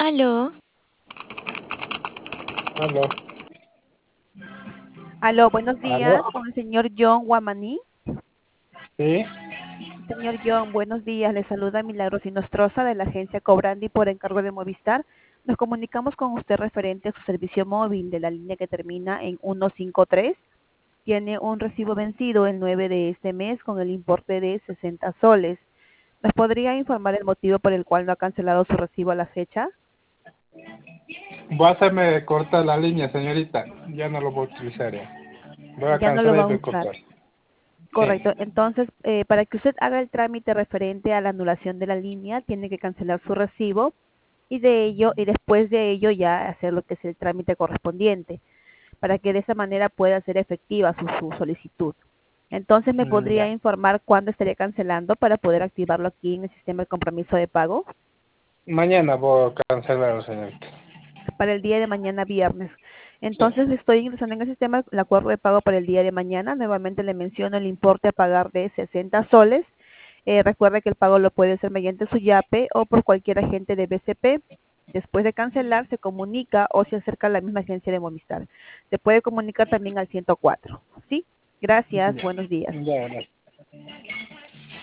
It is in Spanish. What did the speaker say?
Aló, Aló, Aló, buenos aló, días con el señor John Guamaní. sí, Señor John, buenos días. Le saluda Milagros Inostroza de la agencia Cobrandi por encargo de Movistar. Nos comunicamos con usted referente a su servicio móvil de la línea que termina en 153. Tiene un recibo vencido el 9 de este mes con el importe de 60 soles. ¿Nos podría informar el motivo por el cual no ha cancelado su recibo a la fecha? voy a hacerme cortar la línea, señorita, ya no lo voy a utilizar ya. Voy a Ya no lo cancelar va y a voy a usar. cortar. Correcto. Sí, Entonces, para que usted haga el trámite referente a la anulación de la línea, tiene que cancelar su recibo y después de ello ya hacer lo que es el trámite correspondiente, para que de esa manera pueda ser efectiva su solicitud. Entonces, ¿me podría ya. informar cuándo estaría cancelando para poder activarlo aquí en el sistema de compromiso de pago? Mañana voy a cancelar, señorita. Para el día de mañana viernes. Sí, Entonces estoy ingresando en el sistema el acuerdo de pago para el día de mañana. Nuevamente le menciono el importe a pagar de 60 soles. Recuerde que el pago lo puede hacer mediante su YAPE o por cualquier agente de BCP. Después de cancelar, se comunica o se acerca a la misma agencia de Movistar. Se puede comunicar también al 104. ¿Sí? Gracias. ya, Buenos días. ya, ya.